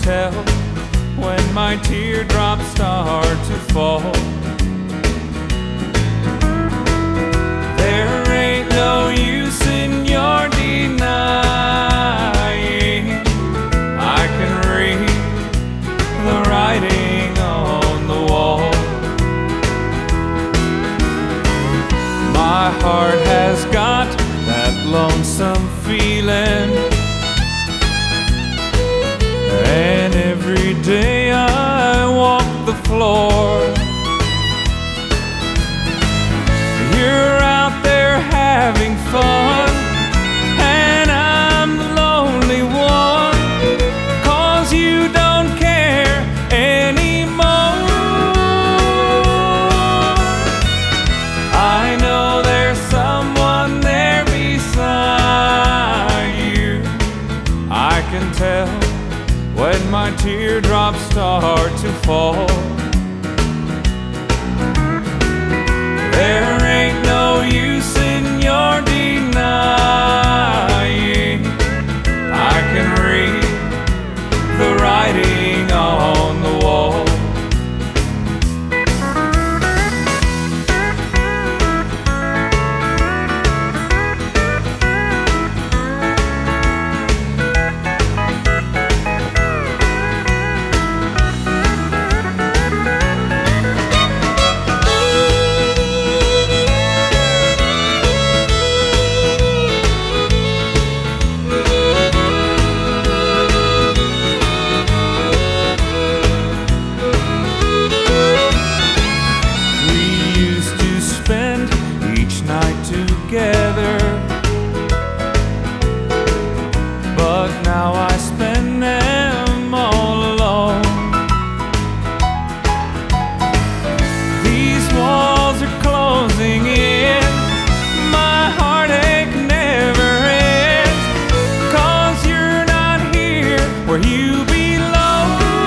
tell when my teardrops start to fall. There ain't no use in your denying. I can read the writing on the wall. My heart has got that lonesome feeling, and every day I walk the floor. You're out there having fun, and I'm the lonely one, 'cause you don't care anymore. I know there's someone there beside you. I can tell when my teardrops start to fall. There ain't no use in your denying. I can read the writing on the wall. Together, but now I spend them all alone. These walls are closing in, my heartache never ends, 'cause you're not here where you belong.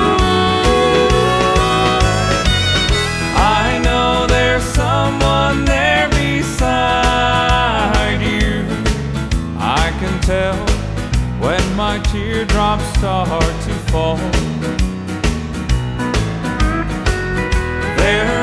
I know there's someone there beside you. I can tell when my teardrops start to fall. There